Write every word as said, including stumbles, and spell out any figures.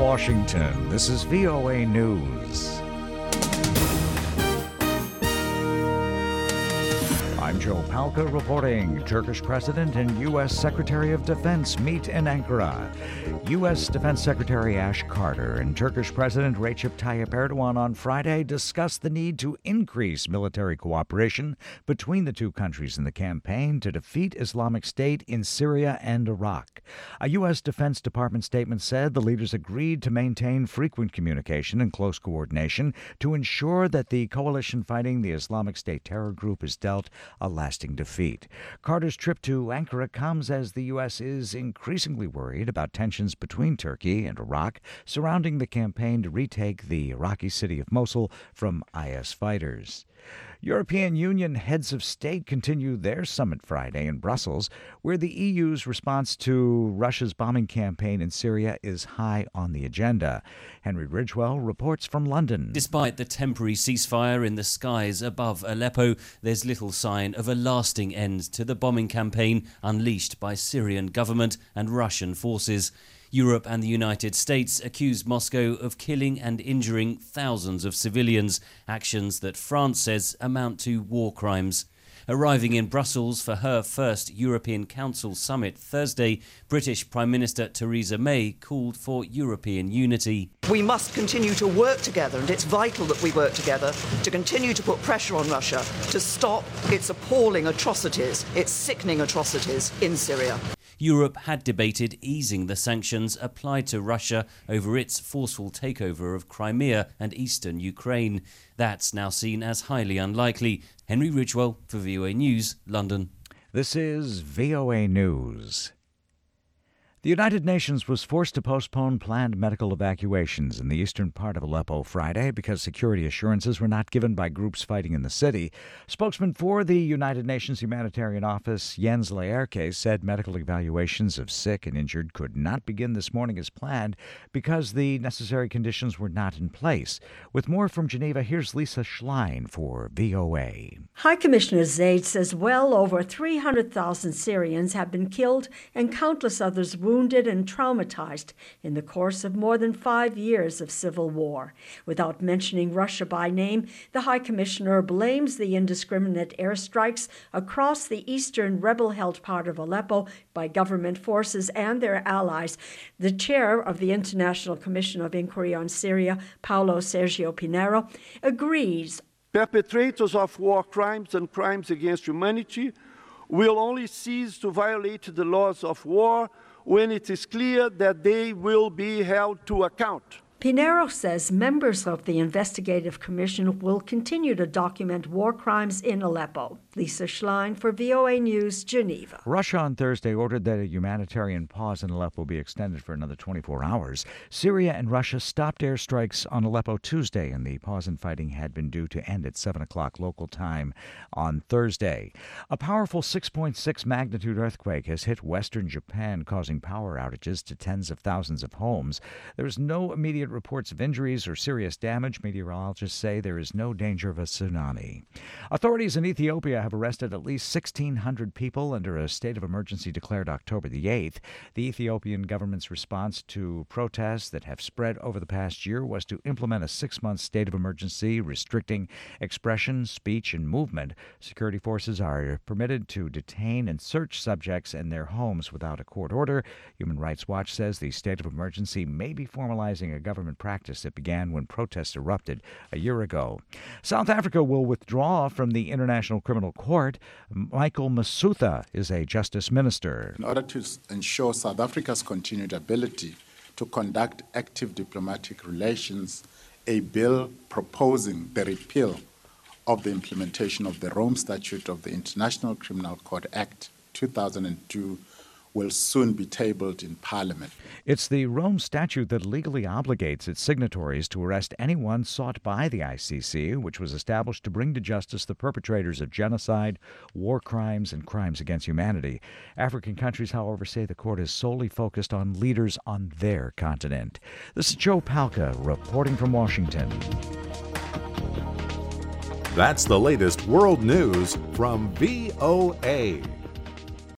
Washington, this is V O A News. I'm Joe Palca reporting. Turkish President and U S Secretary of Defense meet in Ankara. U S Defense Secretary Ash Carter and Turkish President Recep Tayyip Erdogan on Friday discussed the need to increase military cooperation between the two countries in the campaign to defeat Islamic State in Syria and Iraq. A U S Defense Department statement said the leaders agreed to maintain frequent communication and close coordination to ensure that the coalition fighting the Islamic State terror group is dealt a lasting defeat. Carter's trip to Ankara comes as the U S is increasingly worried about tensions between Turkey and Iraq surrounding the campaign to retake the Iraqi city of Mosul from I S fighters. European Union heads of state continue their summit Friday in Brussels, where the E U's response to Russia's bombing campaign in Syria is high on the agenda. Henry Ridgwell reports from London. Despite the temporary ceasefire in the skies above Aleppo, there's little sign of a lasting end to the bombing campaign unleashed by Syrian government and Russian forces. Europe and the United States accuse Moscow of killing and injuring thousands of civilians, actions that France says amount to war crimes. Arriving in Brussels for her first European Council summit Thursday, British Prime Minister Theresa May called for European unity. We must continue to work together, and it's vital that we work together to continue to put pressure on Russia to stop its appalling atrocities, its sickening atrocities in Syria. Europe had debated easing the sanctions applied to Russia over its forceful takeover of Crimea and eastern Ukraine. That's now seen as highly unlikely. Henry Ridgwell for V O A News, London. This is V O A News. The United Nations was forced to postpone planned medical evacuations in the eastern part of Aleppo Friday because security assurances were not given by groups fighting in the city. Spokesman for the United Nations Humanitarian Office, Jens Laerke, said medical evaluations of sick and injured could not begin this morning as planned because the necessary conditions were not in place. With more from Geneva, here's Lisa Schlein for V O A. High Commissioner Zaid says well over three hundred thousand Syrians have been killed and countless others wounded. wounded and traumatized in the course of more than five years of civil war. Without mentioning Russia by name, the High Commissioner blames the indiscriminate airstrikes across the eastern rebel-held part of Aleppo by government forces and their allies. The chair of the International Commission of Inquiry on Syria, Paulo Sergio Pinheiro, agrees. Perpetrators of war crimes and crimes against humanity will only cease to violate the laws of war when it is clear that they will be held to account. Pinheiro says members of the investigative commission will continue to document war crimes in Aleppo. Lisa Schlein for V O A News, Geneva. Russia on Thursday ordered that a humanitarian pause in Aleppo be extended for another twenty-four hours. Syria and Russia stopped airstrikes on Aleppo Tuesday, and the pause in fighting had been due to end at seven o'clock local time on Thursday. A powerful six point six magnitude earthquake has hit western Japan, causing power outages to tens of thousands of homes. There is no immediate reports of injuries or serious damage. Meteorologists say there is no danger of a tsunami. Authorities in Ethiopia have arrested at least sixteen hundred people under a state of emergency declared October the eighth. The Ethiopian government's response to protests that have spread over the past year was to implement a six-month state of emergency restricting expression, speech, and movement. Security forces are permitted to detain and search subjects in their homes without a court order. Human Rights Watch says the state of emergency may be formalizing a government practice that began when protests erupted a year ago. South Africa will withdraw from the International Criminal Court. Michael Masutha is a justice minister. In order to ensure South Africa's continued ability to conduct active diplomatic relations, a bill proposing the repeal of the implementation of the Rome Statute of the International Criminal Court Act two thousand two will soon be tabled in Parliament. It's the Rome Statute that legally obligates its signatories to arrest anyone sought by the I C C, which was established to bring to justice the perpetrators of genocide, war crimes, and crimes against humanity. African countries, however, say the court is solely focused on leaders on their continent. This is Joe Palca reporting from Washington. That's the latest world news from V O A.